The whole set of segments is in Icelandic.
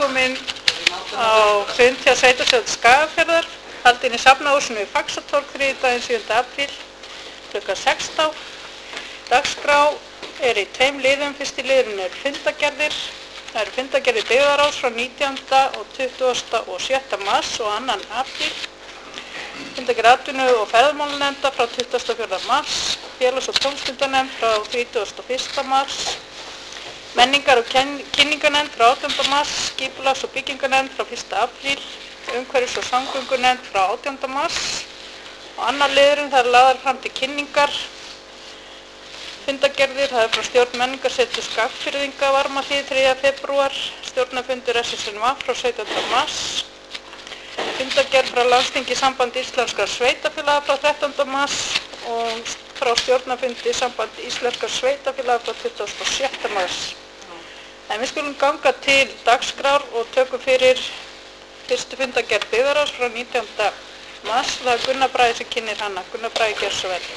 Komin á fund hjá sveitarstjórn Skagafjarðar, haldinn í Safnahúsinu í Faxatorg þriðjudaginn 7. apríl kl. 16. Dagskrá er í tveim liðum. Fyrsti liðurinn er fundargerðir. Það eru fundargerðir byggðarráðs frá 19. og 20. og 6. mars og 2. apríl. Fundargerð atvinnu- og ferðamálanefndar frá 24. mars. Félags- og tómstundanefnd frá 31. mars. Menningar- og kynningarnefnd frá 18. mars, skipulags- og byggingarnefnd frá 1. apríl, umhverfis- og samgöngunefnd frá 18. mars og annar liðurinn það er lagðar fram til kynningar. Fundargerðir, það er frá stjórn menningarseturs Skagfirðinga Varmahlíð 3. febrúar, stjórnarfundur SSNV frá 17. mars, fundargerð frá landsþingi Samband Íslenskra sveitarfélaga frá 13. mars og frá stjórnarfundi Samband Íslenskra sveitarfélaga frá 26. mars. En við skulum ganga til dagskrár og tökum fyrir fyrstu fundargerð byggðarráðs frá 19. mars. Það er Gunnar Bragi sem kynnir hana. Gunnar Bragi, gjörðu svo vel.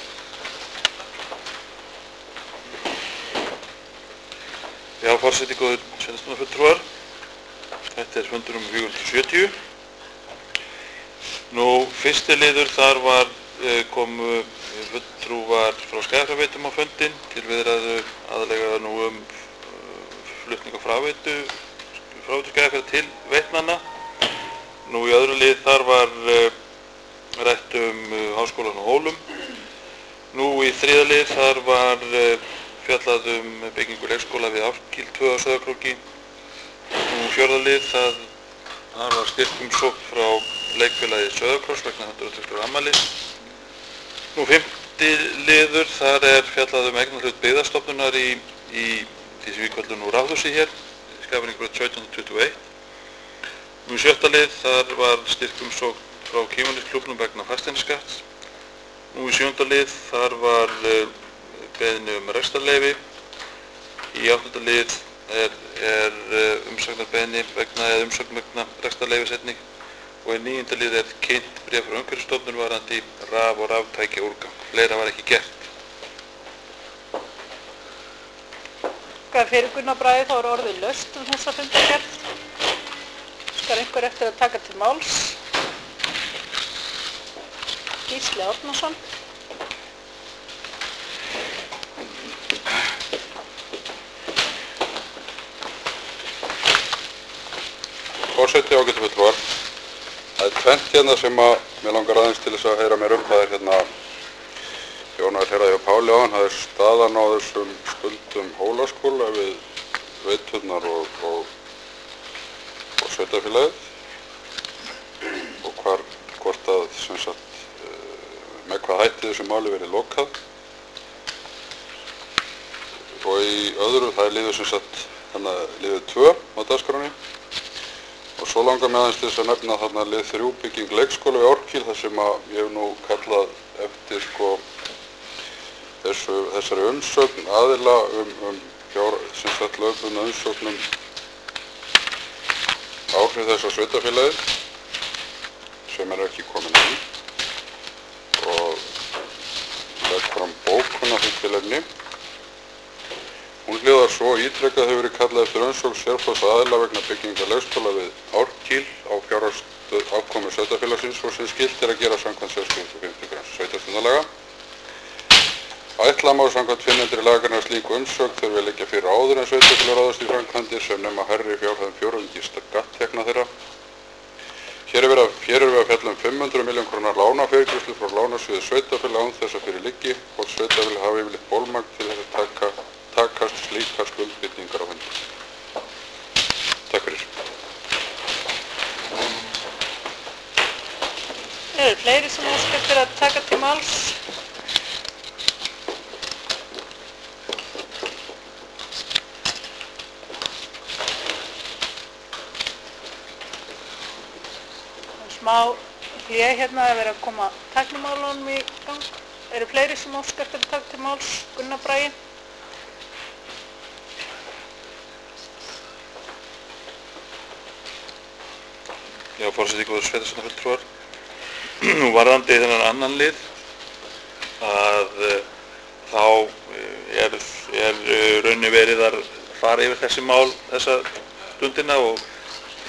Já, forseti, góðir sveitarstjórnarfulltrúar. Þetta er fundur um 470. Fyrsti liður þar komu fulltrúar frá Skagafjarðarveitum á fundinn til viðræðu aðallega flutning á fráveitu Skagafjarðar til veitnanna. Í öðru lið þar var rætt Háskólann á Hólum. Í þriðja lið þar var fjallað byggingu leikskóla við Árkíl 2 á Sauðárkróki. Fjórða lið þar var styrkumsókn frá leikfélagi Sauðárkróks vegna 120 ára afmælis. Fimmti liður, þar er fjallað eignarhlut byggðastofnunar í því sem við köllum Ráðhúsið hér, Skagfirðingabraut 1721. Í sjötta lið, þar var styrkumsókn frá Kívanisklúbbnum vegna fasteignaskatts. Í sjöunda lið, þar var beiðni rekstrarleyfi. Í áttunda lið er umsagnarbeiðni umsögn vegna rekstrarleyfis einnig. Og í níunda lið er kynnt bréf frá Umhverfisstofnun varðandi raf- og raftækjaúrgang. Fleira var ekki gert. Fyrir Gunnar Bragi þá er orðið laust þessa fundargerð. Skal einhver eftir að taka til máls? Gísli Árnason. Forseti, ágætu fulltrúar. Það er tvennt hérna sem mér langar aðeins til þess að heyra mér það er Jón var hjá Páli áðan, það er staðan á þessum skuldum Hólaskóla við veiturnar og sveitarfélagið og hvort að með hvað hætti þessu máli verið lokað. Og í öðru, það er liður 2 á dagskránni. Og svo langar mig aðeins til þess að nefna þarna lið 3 bygging leikskóla við Árkíl þar sem ég hef kallað eftir þessari umsögn aðila lögbundna umsögnum áhrif þess á sveitarfélagið sem ekki komin inn og legg fram bókun af því tilefni. Hún hljóðar svo: ítrekað hefur verið kallað eftir umsögn sérfróðs aðila vegna byggingar leikskóla við Árkíl á fjárhagsafkomu sveitarfélagsins og sem skylt er að gera samkvæmt 65. grein sveitarstjórnarlaga. Ætla má samkvæmt fyrrnefndri lagagrein að slík umsögn þurfi að liggja fyrir áður en sveitarfélög ráðast í framkvæmdir sem nema hærri fjárhæðum fjórðungi skatttekna þeirra. Hér er við að fjalla 500 milljóna króna lánafyrirgreiðslu frá lánasjóði sveitarfélaga án þess að fyrir liggi hvort sveitarfélög hafi yfirleitt bolmagn til þess að takast slíkar skuldbindingar á höndum. Takk fyrir. Eru fleiri sem óska eftir að taka til máls? Smá hlé hérna að vera að koma tæknimálunum í gang. Eru fleiri sem óska eftir að taka til máls? Gunnar Bragi. Já, forseti, góðir sveitarstjórnarfulltrúar. Varðandi þennan annan lið að þá er rauninni verið að fara yfir þessi mál þessa stundina og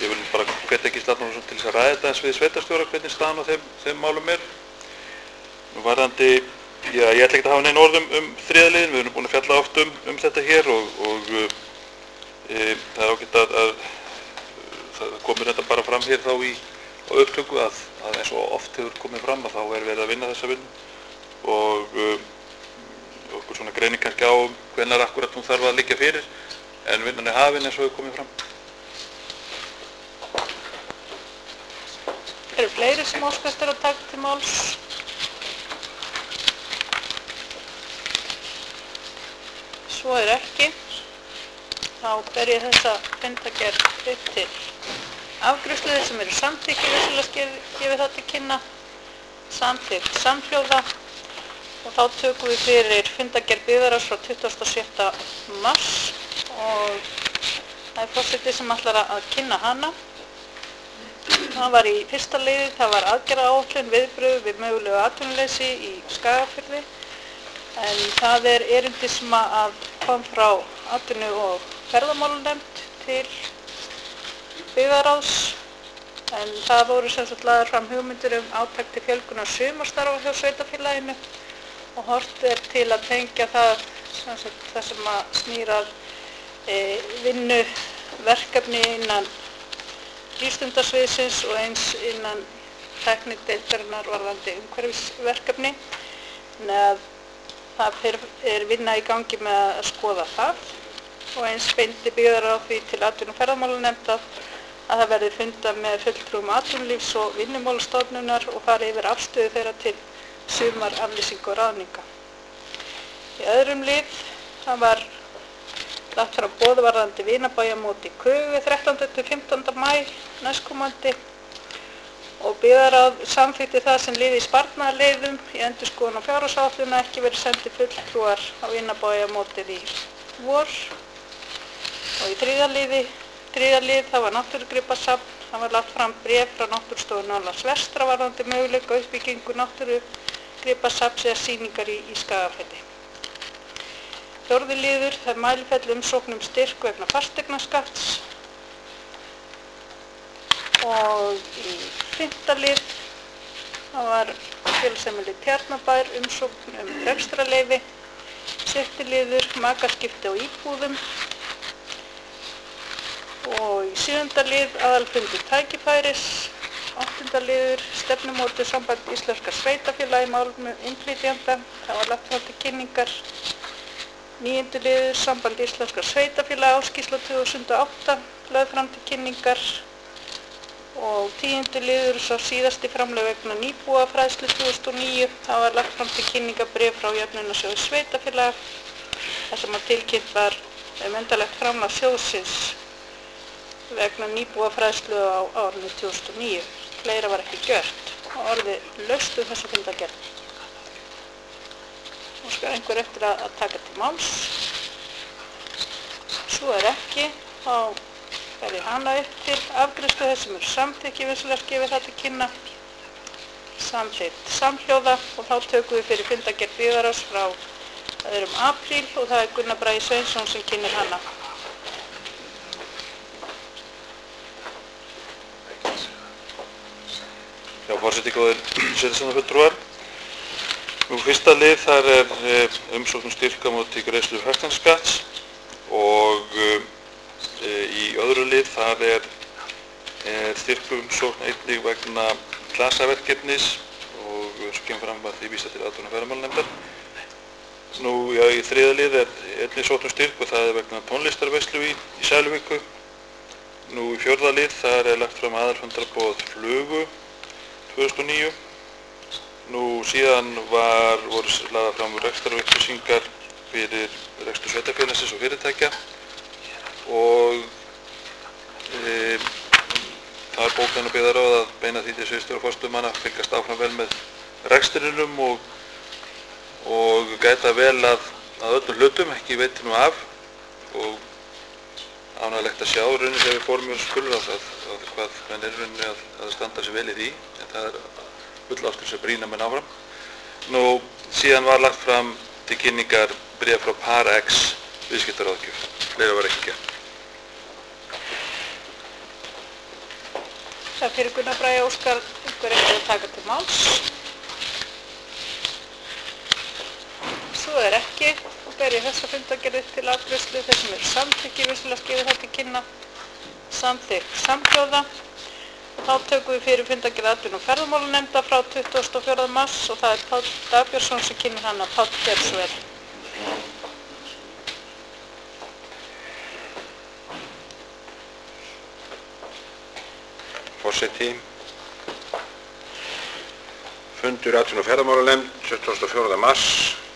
hvet ekki Arnórsson til þess að ræða þetta eins við sveitarstjóra hvernig staðan á þeim málum er. Nú varðandi, já, ég ætla ekki að hafa neinn orð þriðja liðinn, við erum búin að fjalla oft þetta hér og það er ágætt að það komur þetta bara fram hér þá á upptöku að eins og oft hefur komið fram að þá er verið að vinna þessa vinnu og okkur svona greining kannski á hvenær akkurat hún þarf að liggja fyrir en vinnan er hafin eins og hefur komið fram. Eru fleiri sem óskast að taka til máls? Svo er ekki. Þá ber ég þessa fundargerð upp til afgreiðslu. Þeir sem eru samþykkir vissulega gefið það til kynna. Samþykkt samhljóða. Og þá tökum við fyrir fundargerð byggðarráðs frá 27. mars og það er forseti sem ætlar að kynna hana. Það var í fyrsta liði, það var aðgerðaáætlun viðbrögð við mögulegu atvinnuleysi í Skagafirði en það er erindi sem að kom frá atvinnu- og ferðamálanefnd til byggðarráðs en það voru sem sagt lagðar fram hugmyndir átak til fjölgunar sumarstarfa hjá sveitarfélaginu og horft er til að tengja það sem að snýr að vinnu verkefni innan frístundasviðsins og eins innan tæknideildarinnar varðandi umhverfisverkefni. Þannig að það er vinna í gangi með að skoða það og eins beindi byggðarráð því til atvinnu- og ferðamálanefndar að það verði fundað með fulltrúum atvinnulífs- og vinnumálastofnunar og fari yfir afstöðu þeirra til sumaraflýsingu og ráðninga. Í öðrum lið það var lagt fram boð varðandi vinabæjamót í Kögu 13. til 15. maí næstkomandi og byggðarráð samþykkti það sem lið í sparnaðarleiðum í endurskoðun á fjárhagsáætlun að ekki verið sendi fulltrúar á vinabæjamótið í vor. Og í þriðja lið það var náttúrugripasafn. Það var lagt fram bréf frá Náttúrustofu Norðurlands vestra varðandi möguleika uppbyggingu náttúrugripasafns eða sýningar í Skagafirði. Fjórði liður það er mælifell umsókn styrk vegna fasteignaskatts og í fimmta lið það var félagsheimili Tjarnabær umsókn rekstrarleyfi. Sjötti liður makaskipti á íbúðum og í sjöunda lið aðalfundur tækifæris. Áttunda liður stefnumótun samband íslenskra sveitarfélaga í málum innflytjenda. Það var lagt fram til kynningar. Níundi liður samband íslenskra sveitarfélaga áskýrsla 2008 lögð fram til kynningar og tíundi liður sá síðasti framlög vegna nýbúafræðslu 2009. Það var lagt fram til kynningar bréf frá Jöfnunarsjóði sveitarfélaga þar sem að tilkynnt var endanlegt framlag sjóðsins vegna nýbúafræðslu á árinu 2009. Fleira var ekki gjört og orðið laust þessa fundargerð. Óskar einhver eftir að taka til máls? Svo er ekki, þá fer ég hana upp til afgreiðslu þess sem eru samþykki vissulega gefið það til kynna. Samþykkt samhljóða og þá tökum við fyrir fundargerð byggðarráðs frá 2. apríl og það er Gunnar Bragi Sveinsson sem kynnir hana. Já, forseti góðir sveitarstjórnarfulltrúar. Nú fyrsta lið þar er umsókn styrk á móti greiðslu fasteignaskatts og í öðru lið þar er styrkumsókn einnig vegna klasaverkefnis og svo kemur fram að því vísað til atvinnu- og ferðamálanefndar. Nú já, í þriðja lið er einnig sótt styrk og það er vegna tónlistarveislu í Sæluvíku. Nú í fjórða lið þar er lagt fram aðalfundarboð Flugu 2009. Nú síðan voru lagðar fram rekstrarupplýsingar fyrir rekstur sveitarfélagsins og fyrirtækja og það er bókað og byggðarráð að beina því til sviðsstjóra og forstöðumanna að fylgjast áfram vel með rekstrinum og gæta vel að öllum hlutum, ekki veitir nú af og ánægilegt að sjá rauninni þegar við fórum í skulur að hvað menn er rauninni að standa sig vel í því, en það er full ástæða sem brýna menn áfram. Nú síðan var lagt fram til kynningar bréf frá Par-X viðskiptaráðgjöf. Fleira var ekki gert. Það er fyrir Gunnar Bragi Óskar einhver eftir að taka til máls. Svo er ekki og ber ég þessa fundargerð til afgreiðslu. Þeir sem eru samþykkir vissulega gefið það til kynna. Samþykkt samhljóða. Þá tökum við fyrir fundargerð atvinnu- og ferðamálanefndar frá 24. mars og það er Páll Dagbjörnsson sem kynir hana. Páll, gjörðu svo vel. Forseti. Fundur atvinnu- og ferðamálanefnd 24. mars.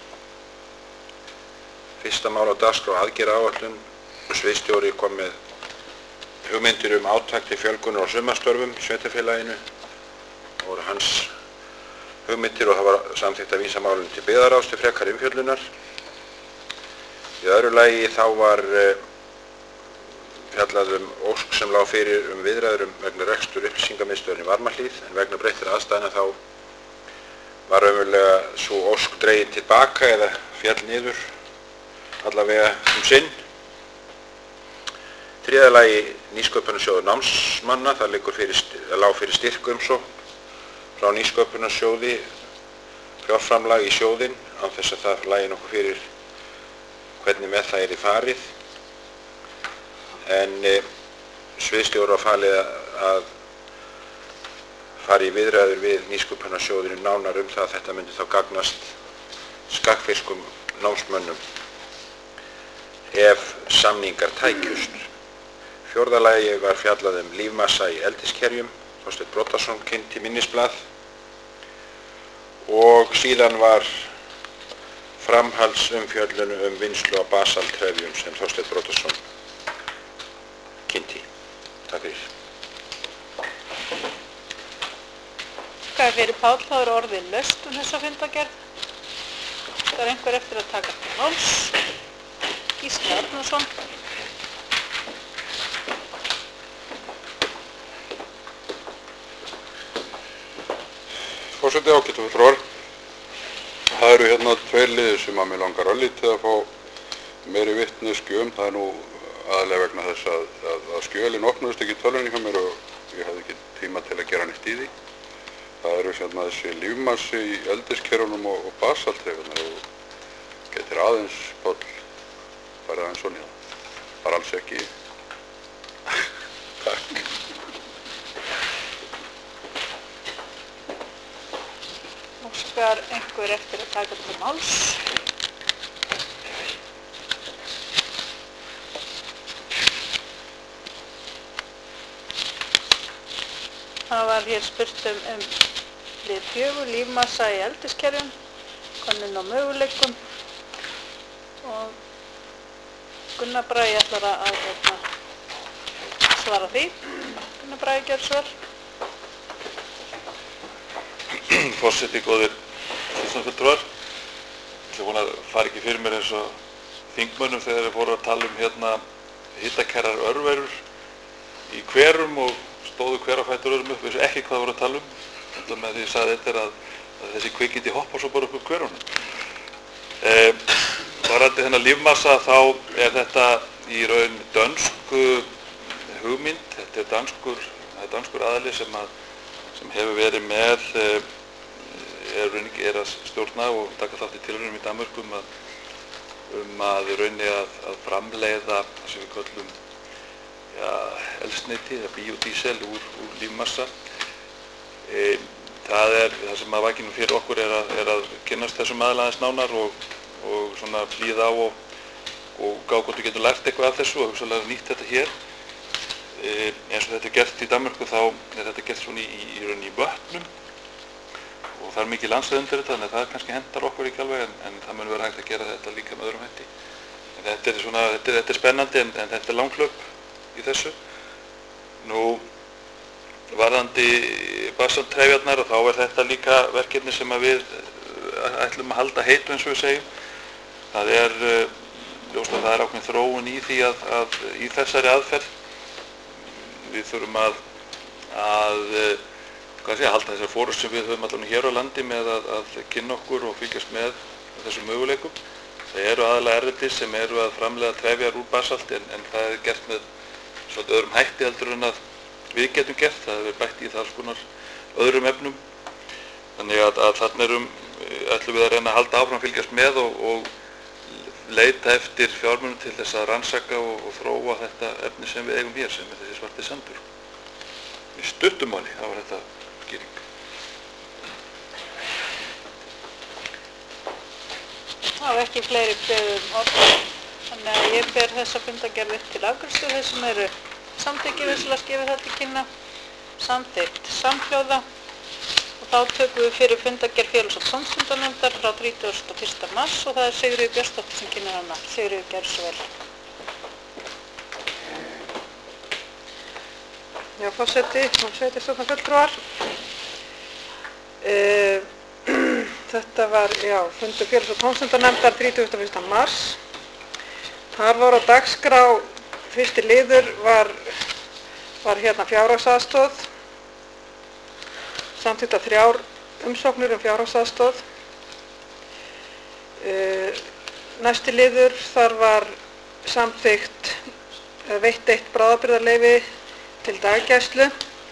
Fyrsta mál á dagskrá aðgerðaáætlun. Sviðsstjóri kom með hugmyndir átak til fjölgunar á sumarstörfum í sveitarfélaginu. Það voru hans hugmyndir og það var samþykkt að vísa málinu til byggðarráðs til frekari umfjöllunar. Í öðru lagi þá var fjallað ósk sem lá fyrir viðræður vegna rekstur upplýsingamiðstöðvar í Varmahlíð, en vegna breyttra aðstæðna þá var raunverulega sú ósk dregin til baka eða fjall niður allavega sinn. Þriðja lagi nýsköpunarsjóður námsmanna. Það lá fyrir styrkumsókn frá nýsköpunarsjóði, fjárframlag í sjóðinn án þess að það lægi nokkuð fyrir hvernig með það farið. En sviðsstjóra var falið að fara í viðræður við nýsköpunarsjóðinn nánar það að þetta myndi þá gagnast skagfirskum námsmönnum ef samningar tækjust. Fjórða lagi var fjallað lífmassa í eldiskerjum. Þorsteinn Broddason kynnti minnisblað og síðan var framhaldsumfjöllun vinnslu á basaltrefjum sem Þorsteinn Broddason kynnti. Takk fyrir. Takk fyrir Páll, þá er orðið laust þessa fundargerð. Það er einhver eftir að taka til máls. Gísli Arnarsson. Forseti, ágætu fulltrúar. Það eru hérna tveir liðir sem að mig langar örlítið að fá meiri vitneskju Það er nú aðalega vegna þess að skjölin opnuðust ekki í tölvunni hjá mér og ég hafði ekki tíma til að gera neitt í því. Það eru hérna þessi lífmassi í eldiskerjunum og basaltrefunum og getur aðeins, Páll, farið aðeins svona í það. Það er alls ekki. Takk. Óskar einhver eftir að taka til máls. Það var hér spurt lið 4, lífmassa í eldiskerjum, könnun á möguleikum og Gunnar Bragi ætlar að svara því. Gunnar Bragi, gjörðu svo vel. Forseti, góðir fulltrúar. Ég vona að fara ekki fyrir mér eins og þingmönnum þegar þeir voru að tala hérna hitakerrar örverur í hverum og stóðu hver á fætur öðrum upp, vissu ekki hvað voru að tala Þannig með því ég sagði þetta að þessi kvikindi hoppa svo bara upp úr hverunum. Varðandi þennan lífmassa þá þetta í raun dönsku hugmynd. Þetta er danskur aðili sem hefur verið með er að stjórna og taka þátt í tilraunum í Danmörku að raunni að framleiða það sem við köllum eldsneyti eða biodísel úr lífmassa. Það sem að vakinu fyrir okkur er að kynnast þessum aðila aðeins nánar og svona hlýða á og gá hvort við getum lært eitthvað af þessu og hugsanlega nýtt þetta hér. Eins og þetta er gert í Danmörku þá er þetta gert svona í rauninni í vötnum og það er mikið landslag undir þetta, þannig að það kannski hentar okkur ekki alveg en það mun vera hægt að gera þetta líka með öðrum hætti. Þetta er spennandi en þetta er langhlaup í þessu. Nú, varðandi basaltrefjarnar þá er þetta líka verkefni sem við ætlum að halda heitu eins og við segjum. Það er ljóst að það er ákveðin þróun í því að í þessari aðferð við þurfum að halda þessar fórust sem við höfum allavega hér á landi með að kynna okkur og fylgjast með þessum möguleikum. Það eru aðalega erlendis sem eru að framleiða trefjar úr basalt en það er gert með svolítið öðrum hætti heldur en að við getum gert. Það hefur verið bætt í það alls konar öðrum efnum. Þannig að þarna ætlum við að reyna að halda áfram fylgjast með og leita eftir fjármunum til þess að rannsaka og þróa þetta efni sem við eigum hér, sem þessi svarti sandur. Í stuttum máli, það var þetta skýring. Það var ekki fleiri beðum orð, þannig að ég ber þessa fundargerð upp til afgreiðslu. Þeir sem eru samþykkir vissulega gefa þetta til kynna, samþykkt samhljóða. Og þá tökum við fyrir fundargerð félags- og tómstundanefndar frá 31. mars og það er Sigríður Björnsdóttir sem kynnar hana. Sigríður, gerðu svo vel. Já, forseti og sveitarstjórnarfulltrúar. Þetta var, fundur félags- og tómstundanefndar 31. mars. Þar var á dagskrá, fyrsti liður var fjárhagsaðstoð. Samþykktar 3 umsóknir fjárhagsaðstoð. Næsti liður þar var samþykkt veitt 1 bráðabirgðaleyfi til daggæslu.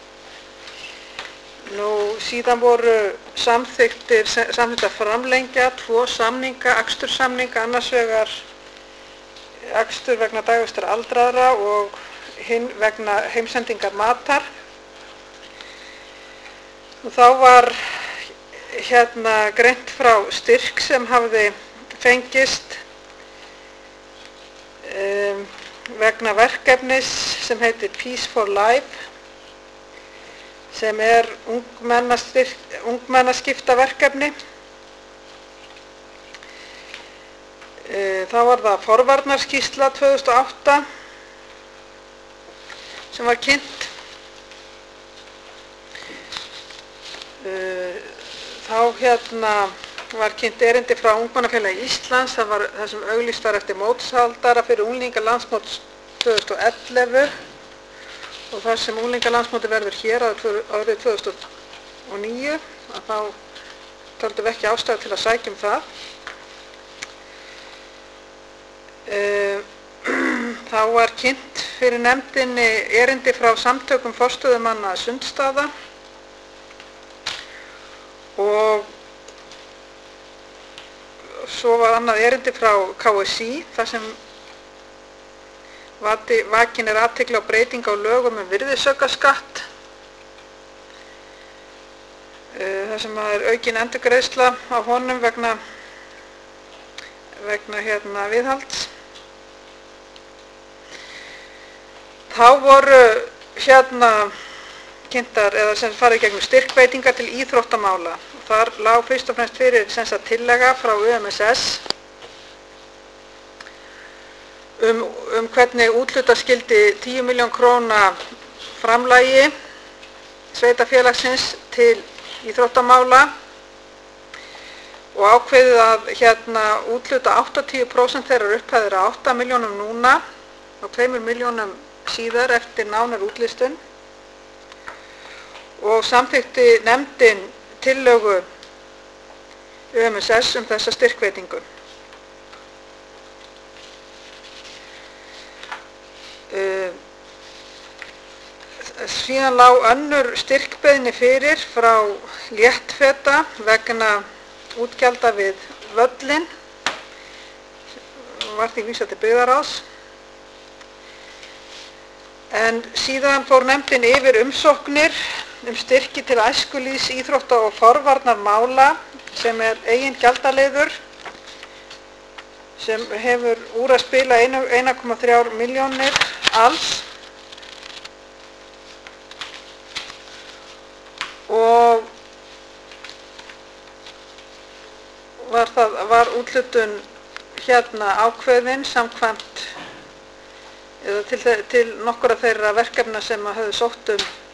Síðan voru samþykktir að framlengja 2 samninga, aksturssamninga, annars vegar akstur vegna dagvistar aldraðra og hinn vegna heimsendingar matar. Og þá var greint frá styrk sem hafði fengist vegna verkefnis sem heitir Peace for Life, sem ungmennaskiptaverkefni. Þá var það forvarnarskýrsla 2008 sem var kynnt. Þá var kynnt erindi frá Ungmennafélagi Íslands, það sem auglýst var eftir mótshaldara fyrir unglingalandsmót 2011 og þar sem unglingalandsmóti verður hér árið 2009, þá töldum við ekki ástæðu til að sækja það. Þá var kynnt fyrir nefndinni erindi frá samtökum forstöðumanna Sundstaða og svo var annað erindi frá KSÍ þar sem vakin athygli á breytingu á lögum virðisaukaskatt. Þar sem aukin endurgreiðsla á honum vegna viðhalds. Þá voru kynntar eða sem farið gegnum styrkveitingar til íþróttamála. Þar lá fyrst og fremst fyrir tillaga frá UMSS hvernig úthluta skyldi 10 milljón króna framlagi sveitarfélagsins til íþróttamála og ákveðið að úthluta 80% þeirrar upphæðir á 8 milljónum núna og 2 milljónum síðar eftir nánar útlistun. Og samþykkti nefndin tillögu UMSS þessa styrkveitingu. Síðan lá önnur styrkbeiðni fyrir frá Léttfeta vegna útgjalda við völlinn, var því vísað til byggðarráðs. En síðan fór nefndin yfir umsóknir styrki til æskulýðs, íþrótta og forvarnarmála sem eigin gjaldaliður sem hefur úr að spila 1,3 milljónir alls. Og var úthlutun ákveðin samkvæmt eða til nokkurra þeirra verkefna sem höfðu sótt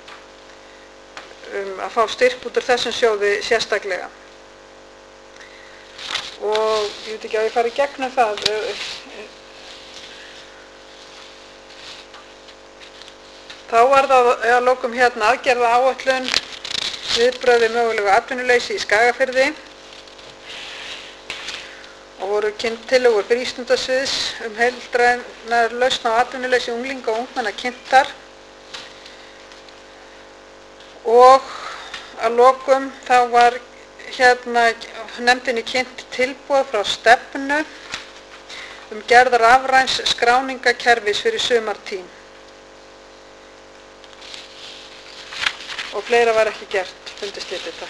að fá styrk út úr þessum sjóði sérstaklega. Og ég veit ekki að ég fari í gegnum það. Þá var það að lokum aðgerðaáætlun viðbrögð við mögulegu atvinnuleysi í Skagafirði og voru kynnt tillögur frístundasviðs heildrænar lausn á atvinnuleysi unglinga og ungmenna kynntar. Og að lokum þá var nefndinni kynnt tilboð frá Stefnu gerð rafræns skráningarkerfis fyrir sumartím. Og fleira var ekki gert, fundist þetta.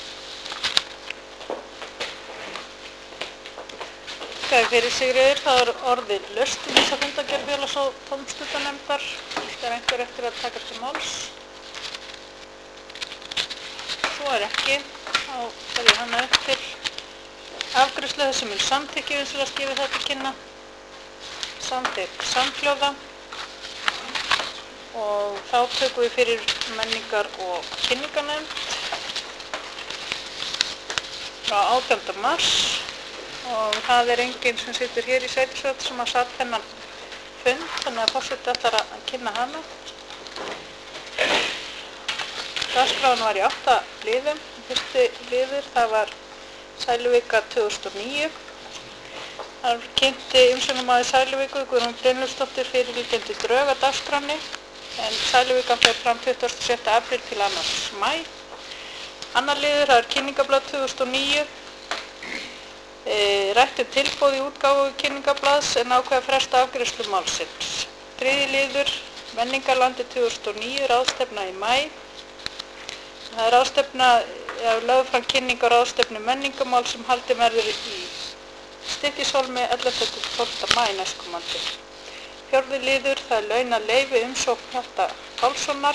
Fyrir Sigríður, það er orðið laust í þessa fundargerð félags- og tómstundanefndar. Er einhver eftir að taka til máls? Svo er ekki, þá fer ég hana upp til afgreiðslu þessi mun samþykki vinnslega skifið þetta til kynna. Samþykk samhljóða. Og þá tökum við fyrir menningar- og kynningarnefnd frá 18. mars. Og það er enginn sem situr hér í sætisvöld sem að satt þennan fund, þannig að forseti ætlar að kynna hana. Dagskráin var í 8 liðum. Fyrsti liður, það var Sæluvika 2009. Það kynnti umsjónarmaður Sæluviku, Guðrún Brynjólfsdóttir, fyrirliggjandi drög að dagskránni, en Sæluvikan fer fram 26. apríl til 2. maí. Annar liður, það er kynningablað 2009. Rætt tilboð í útgáfu kynningablaðs en ákveða fresta afgreiðslu málsins. Þriðji liður, Menningarlandi 2009, ráðstefna í maí. Það er ráðstefna, lögð fram kynning á ráðstefnu menningamál sem haldin verður í Stykkishólmi 11.–12. maí næstkomandi. Fjórði liður, það er launaleyfi umsókn Hjalta Pálssonar.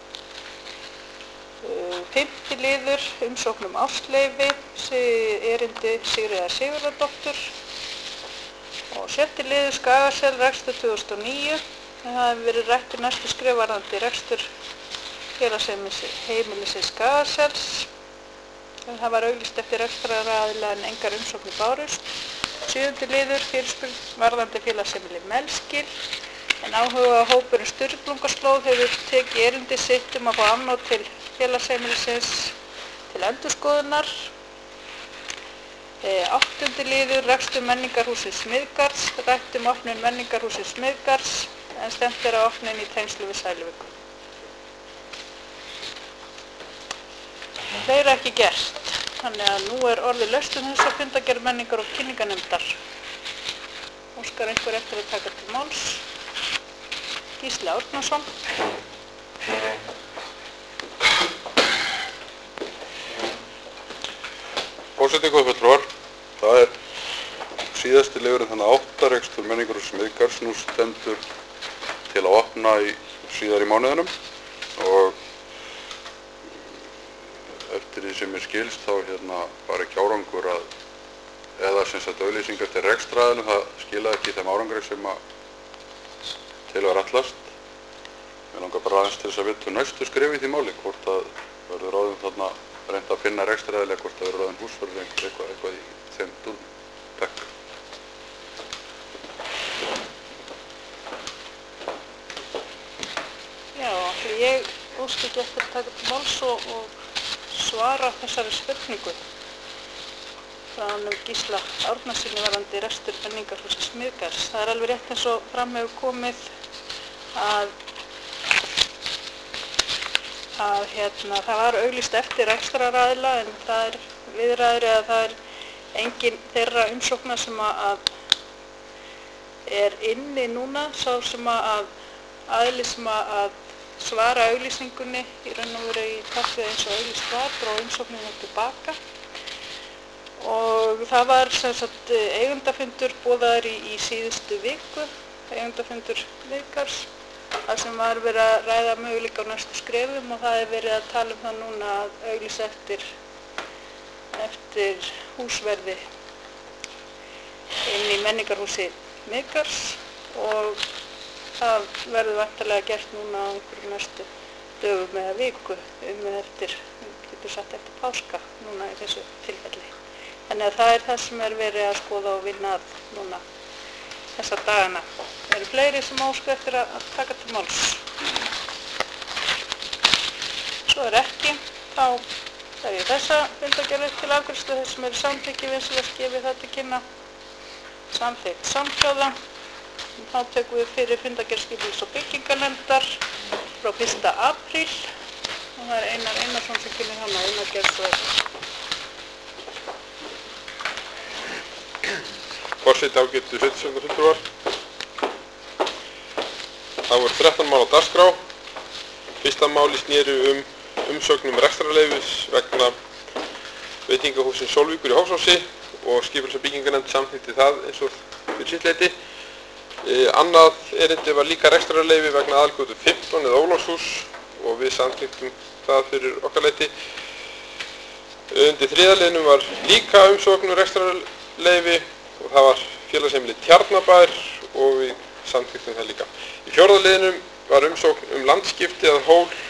Fimmti liður, umsókn ársleyfi, erindi Sigríðar Sigurðardóttur. Og sjötti liður, Skagasel, rekstur 2009. Það hefur verið rætt næstu skref varðandi rekstur félagsheimilisins Skagasels. Það var auglýst eftir rekstraraðila en engar umsóknir bárust. Sjöundi liður, fyrirspurn varðandi félagsheimili Melskil. En áhuga hópurinn Sturlungaslóð hefur tekið erindi sitt að fá afnot til félagsheimilisins til endurskoðunar. Áttundi liður, rekstur menningarhússins Miðgarðs. Rætt opnun menningarhússins Miðgarðs en stefnt er að opnun í tengslum við Sæluvíku. Fleira ekki gert, þannig að nú er orðið laust þessa fundargerð menningar- og kynningarnefndar. Óskar einhver eftir að taka til máls? Gísli Árnason. Forseti, góðir fulltrúar, það er síðasti liðurinn þannig 8 rekstur menningarhúss Miðgarðs nú stendur til að opna síðar í mánuðinum og eftir því sem ég skilst þá var ekki árangur eða sem sagt auglýsingar til rekstraraðilum, það skilaði ekki þeim árangri sem til var ætlast. Mér langar bara aðeins til þess að vita næstu skref í því máli, hvort að verður ráðum þarna reynt að finna rekstraraðili, hvort að verður ráðum húsvörður eitthvað í þeim dúrnum. Takk. Já, ég óska ekki eftir að taka til máls og svara þessari spurningu frá Gísla Árnasyni varðandi rekstur menningarhússins Miðgarðs. Það er alveg rétt eins og fram hefur komið að það var auglýst eftir rekstraraðila en það er viðræður eða það er engin þeirra umsókna sem að er inni núna, sá sem að aðili sem að svara auglýsingunni í raun og veru í takt við eins og auglýst var frá umsókninu tilbaka. Og það var sem sagt eigendafundur boðaður í síðustu viku, eigendafundur Miðgarðs, þar sem var verið að ræða möguleika á næstu skrefum og það er verið að tala það núna að auglýsa eftir húsverði inn í menningarhúsi Miðgarðs og það verður væntanlega gert núna á einhverjum næstu dögum eða viku eftir páska núna í þessu tilfelli. Þannig að það er það sem er verið að skoða og vinna að núna þessa dagana. Það eru fleiri sem óska eftir að taka til máls. Svo er ekki, þá er ég þessa fundargerð til afgreiðslu þess sem eru samþykki vinnslega skifið það til kynna. Samþykkt samhljóða. Þá tökum við fyrir fundargerð skipulags- og byggingarnefndar frá 1. apríl. Og það það er Einar Einarsson sem kynir hana, Einar Gerðsvæð. Forseti, ágætu sveitarstjórnarfulltrúar. Það voru 13 mál á dagskrá. Fyrsta máli sneri umsögnum rekstrarleyfis vegna veitingahússins Sólvíkur í Hofsósi og skipulags- og byggingarnefnd samþykkti það eins og fyrir sitt leyti. Annað erindi var líka rekstrarleyfi vegna aðalgötu 15 eða Ólafshús og við samþykktum það fyrir okkar leyti. Undir þriðja liðnum var líka umsókn um rekstrarleyfi og það var félagsheimili Tjarnabær og við samþykktum það líka. Í fjórða liðnum var umsókn um landskipti að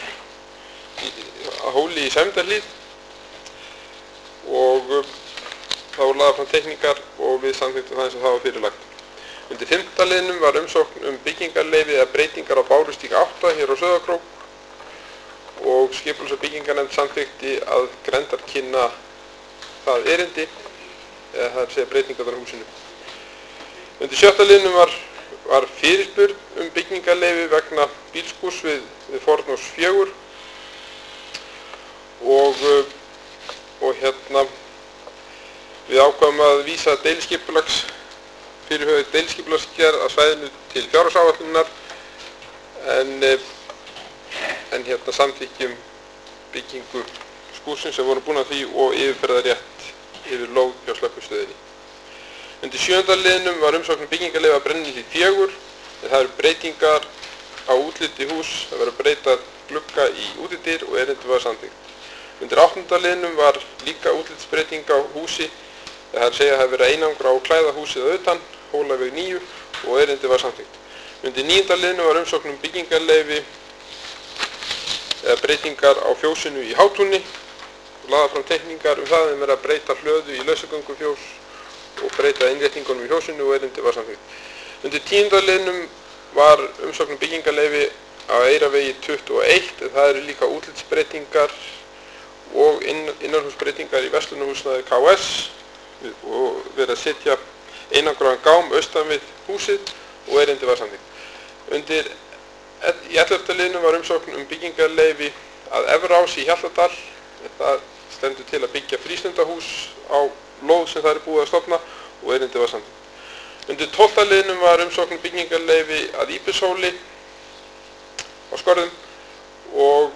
Hóli í Sæmundarhlíð og það voru lagðar fram teikningar og við samþykktum það eins og það var fyrirlagt. Undir 5. liðnum var umsókn um byggingarleyfi eða breytingar á Bárustíg 8 hér á Sauðárkrók og skipulags- og byggingarnefnd samþykkti að grenndarkynna það erindi eða það er að segja breytingar á húsinu. Undir 7. liðnum var fyrirspurn um byggingarleyfi vegna bílskúrs við Fornós 4 og við ákváðum að vísa fyrirhuguð deiliskipulagsgerð að svæðinu til fjárhagsáætlunar en samþykkjum byggingu skúrsins sem voru búin að því og yfirferðarétt yfir lóð hjá slökkvistöðinni. Undir 7. liðnum var umsókn byggingarleyfi að Brennihlíð 4 en það eru breytingar á útliti hús, það verður að breyta glugga í útidyr og erindi var samþykkt. Undir 8. liðnum var líka útlitsbreyting á húsi, það er að segja að það verið einangra á klæðahúsið að utan, Hólaveg 9 og erindi var samþykkt. Undir 9. liðnum var umsókn um byggingarleyfi eða breytingar á fjósinu í Hátúni og lagðar fram teikningar um það að verið að breyta hlöðu í lausagöngu fjós og breyta innréttingunum í fjósinu og erindi var samþykkt. Undir 10. liðnum var umsókn um byggingarleyfi á Eyravegi 21 en það eru líka útlitsbreytingar og innanhúsbreytingar í verslunarhúsnæði KS og verið að setja einangraðan gám austan við húsið og erindi var samþykkt. Í 11. liðnum var umsókn um byggingarleyfi að Efrás í Hjaltadal. Það stendur til að byggja frístundahús á lóð sem það er búið að stofna og erindi var samþykkt. Undir 12. liðnum var umsókn um byggingarleyfi að Íbishóli á Skorðum og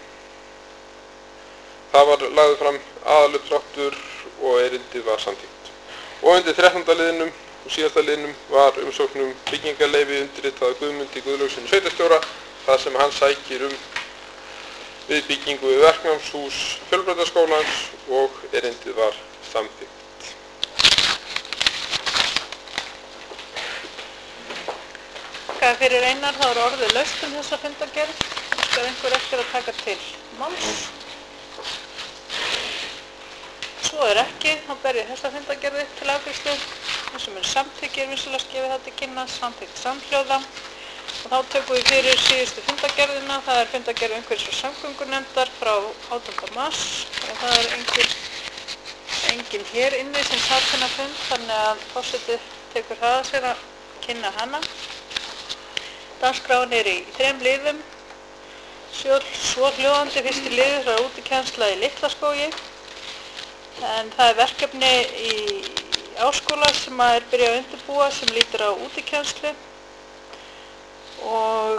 það var lagður fram aðaluppdráttur og erindi var samþykkt. Og undir 13. liðnum og síðasta liðnum var umsókn um byggingarleyfi undirritað Guðmundi Guðlaugssyni sveitarstjóra þar sem hann sækir við byggingu við verknámshús Fjölbrautaskólans og erindi var samþykkt. Þakka fyrir Einar, þá er orðið laust þessa fundargerð. Óskar einhver eftir að taka til máls? Svo er ekki, þá ber ég þessa fundargerð upp til afgreiðslu. Það sem er samþykkir, vinsalast gefið það til kynna, samþykkt samhljóða. Og þá tökum við fyrir síðustu fundargerðina, það er fundargerð umhverfis- og samgöngunefndar frá 18. mars og það er engin hér inni sem sat þennan fund, þannig að forseti tekur það að sér að kynna hana. Dagskráin er í 3 liðum, svohljóðandi fyrsti liður er útikennsla í Litlaskógi, en það er verkefni í áskóla sem er byrjað að undirbúa sem lítur á útikennslu og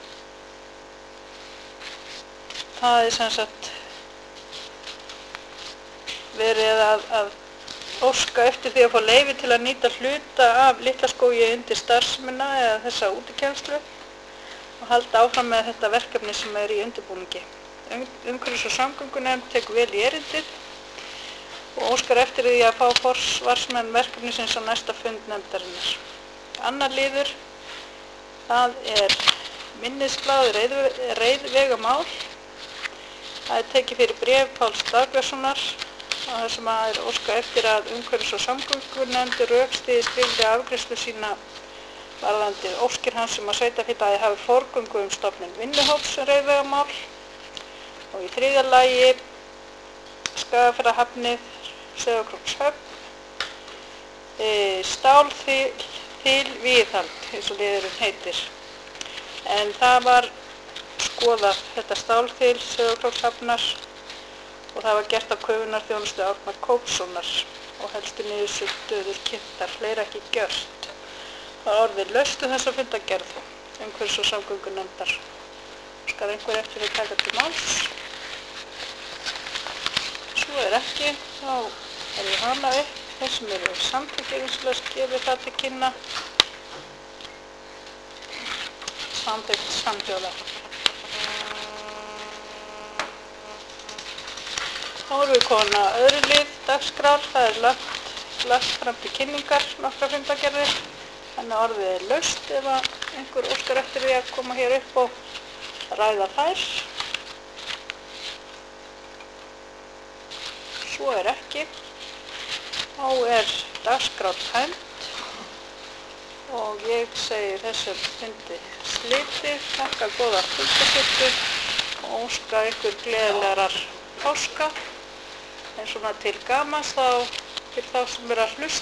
það er sem sagt verið að óska eftir því að fá leyfi til að nýta hluta af Litlaskógi undir starfsemina eða þessa útikennslu og halda áfram með þetta verkefni sem er í undirbúningi. Umhverfis- og samgöngunefnd tekur vel í erindið og óskar eftir því að fá forsvarsmenn verkefnisins á næsta fund nefndarinnar. Annar liður, það er minnisblað reiðvegamál. Það er tekið fyrir bréf Páls Dagbjörnssonar þar sem er óskað eftir að umhverfis- og samgöngunefnd rökstyðji skriflega afgreiðslu sína varðandi óskir hans að sveitarfélagið hafi forgöngu stofnun vinnuhóps reiðvegamál. Og í 3. lagi Skagafjarðarhafnið, Sauðárkrókshöfn, stálþil viðhald, eins og liðurinn heitir. En það var skoðað þetta stálþil Sauðárkrókshafnar og það var gert af köfunarþjónustu Árna Kópssonar og helstu niðurstöður kynntar, fleira ekki gjört. Það var orðið laust þessa fundargerð umhverfis- og samgöngunefndar. Óskar einhver eftir að taka til máls? Svo ekki, þá ég hana upp. Þeir sem eru samþykkislaust gefið það til kynna. Samþykkt samhljóða. Þá erum við komin að öðru lið dagskrár. Það er lagt fram til kynningar nokkra fundargerðir. Þannig að orðið er laust ef einhver óskar eftir því að koma hér upp og ræða þær. Svo ekki. Þá er dagskrár tæmd og ég segi þessum fundi slitið, þakka góða fundarstjórn og óska ykkur gleðilegar páska. En svona til gamans þá fyrir þá sem eru að hlusta